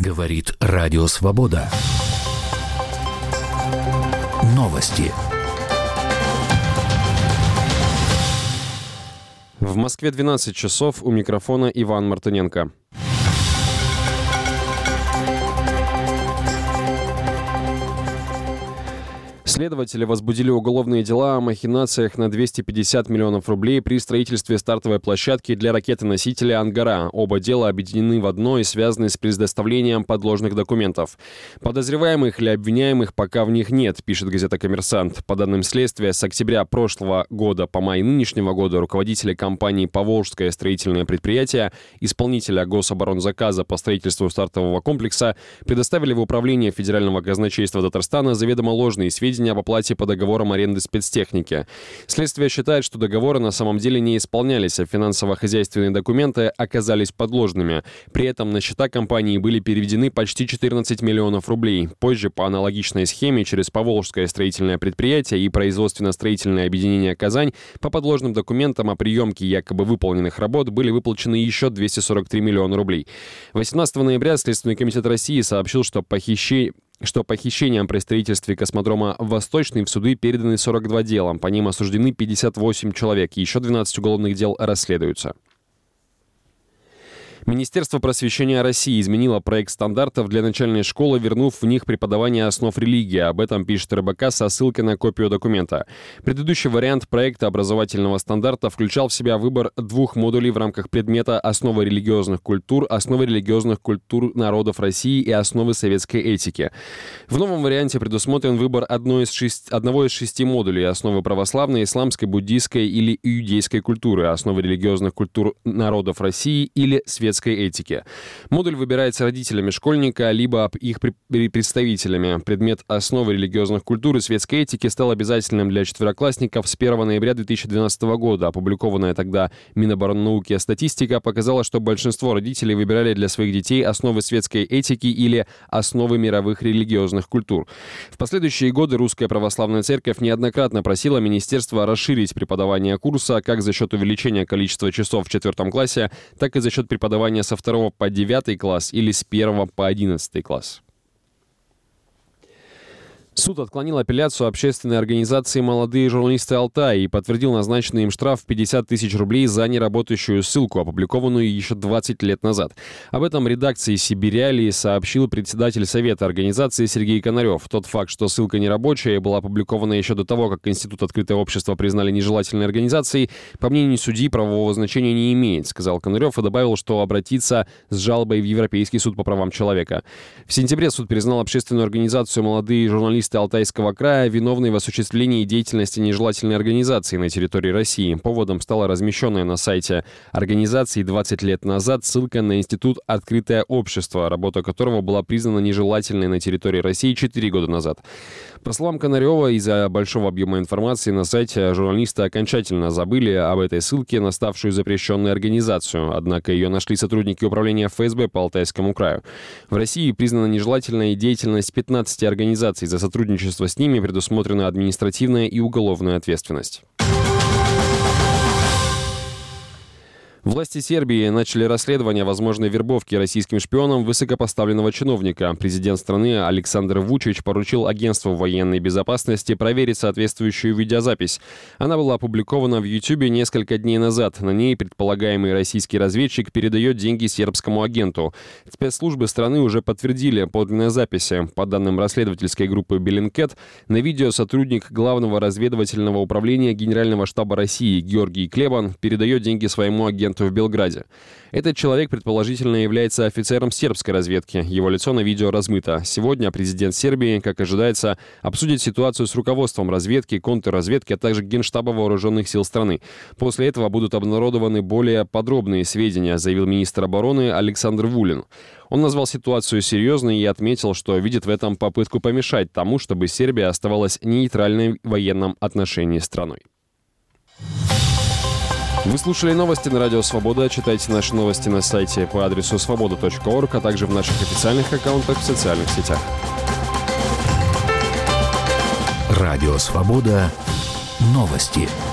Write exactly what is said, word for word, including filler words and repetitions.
Говорит Радио Свобода. Новости. В Москве двенадцать часов, у микрофона Иван Мартыненко. Следователи возбудили уголовные дела о махинациях на двести пятьдесят миллионов рублей при строительстве стартовой площадки для ракеты-носителя «Ангара». Оба дела объединены в одно и связаны с предоставлением подложных документов. Подозреваемых или обвиняемых пока в них нет, пишет газета «Коммерсант». По данным следствия, с октября прошлого года по май нынешнего года руководители компании «Поволжское строительное предприятие», исполнителя гособоронзаказа по строительству стартового комплекса, предоставили в управление Федерального казначейства Татарстана заведомо ложные сведения об оплате по договорам аренды спецтехники. Следствие считает, что договоры на самом деле не исполнялись, а финансово-хозяйственные документы оказались подложными. При этом на счета компании были переведены почти четырнадцать миллионов рублей. Позже по аналогичной схеме через Поволжское строительное предприятие и производственно-строительное объединение «Казань» по подложным документам о приемке якобы выполненных работ были выплачены еще двести сорок три миллиона рублей. восемнадцатого ноября Следственный комитет России сообщил, что похищение что похищением при строительстве космодрома «Восточный» в суды переданы сорок два дела. По ним осуждены пятьдесят восемь человек. Еще двенадцать уголовных дел расследуются. Министерство просвещения России изменило проект стандартов для начальной школы, вернув в них преподавание основ религии. Об этом пишет РБК со ссылкой на копию документа. Предыдущий вариант проекта образовательного стандарта включал в себя выбор двух модулей в рамках предмета «Основы религиозных культур», «Основы религиозных культур народов России» и «Основы советской этики». В новом варианте предусмотрен выбор одной из шесть, одного из шести модулей «Основы православной, исламской, буддийской или иудейской культуры», «Основы религиозных культур народов России» или «Светской этики». Модуль выбирается родителями школьника, либо их представителями. Предмет «Основы религиозных культур и светской этики» стал обязательным для четвероклассников с первого ноября две тысячи двенадцатого года. Опубликованная тогда Миноборнауки статистика показала, что большинство родителей выбирали для своих детей основы светской этики или основы мировых религиозных культур. В последующие годы Русская Православная Церковь неоднократно просила министерство расширить преподавание курса как за счет увеличения количества часов в четвертом классе, так и за счет преподавания со второго по девятый класс или с первого по одиннадцатый класс. Суд отклонил апелляцию общественной организации «Молодые журналисты Алтая» и подтвердил назначенный им штраф в пятьдесят тысяч рублей за неработающую ссылку, опубликованную еще двадцать лет назад. Об этом редакции «Сибиряли» сообщил председатель Совета организации Сергей Конарев. Тот факт, что ссылка нерабочая и была опубликована еще до того, как Институт «Открытое общество» признали нежелательной организацией, по мнению судьи, правового значения не имеет, сказал Конарев и добавил, что обратится с жалобой в Европейский суд по правам человека. В сентябре суд признал общественную организацию «Молодые журналисты Алтайского края» виновной в осуществлении деятельности нежелательной организации на территории России. Поводом стала размещенная на сайте организации двадцать лет назад ссылка на Институт «Открытое общество», работа которого была признана нежелательной на территории России четыре года назад. По словам Конарева, из-за большого объема информации на сайте журналисты окончательно забыли об этой ссылке на ставшую запрещенной организацию. Однако ее нашли сотрудники управления эф эс бэ по Алтайскому краю. В России признана нежелательной деятельность пятнадцати организаций. За сотрудничество с ними предусмотрена административная и уголовная ответственность. Власти Сербии начали расследование возможной вербовки российским шпионом высокопоставленного чиновника. Президент страны Александр Вучич поручил агентству военной безопасности проверить соответствующую видеозапись. Она была опубликована в Ютубе несколько дней назад. На ней предполагаемый российский разведчик передает деньги сербскому агенту. Спецслужбы страны уже подтвердили подлинные записи. По данным расследовательской группы Bellingcat, на видео сотрудник Главного разведывательного управления Генерального штаба России Георгий Клебан передает деньги своему агенту в Белграде. Этот человек, предположительно, является офицером сербской разведки. Его лицо на видео размыто. Сегодня президент Сербии, как ожидается, обсудит ситуацию с руководством разведки, контрразведки, а также Генштаба вооруженных сил страны. После этого будут обнародованы более подробные сведения, заявил министр обороны Александр Вулин. Он назвал ситуацию серьезной и отметил, что видит в этом попытку помешать тому, чтобы Сербия оставалась нейтральной в военном отношении страной. Вы слушали новости на Радио Свобода. Читайте наши новости на сайте по адресу свобода точка орг, а также в наших официальных аккаунтах в социальных сетях. Радио Свобода. Новости.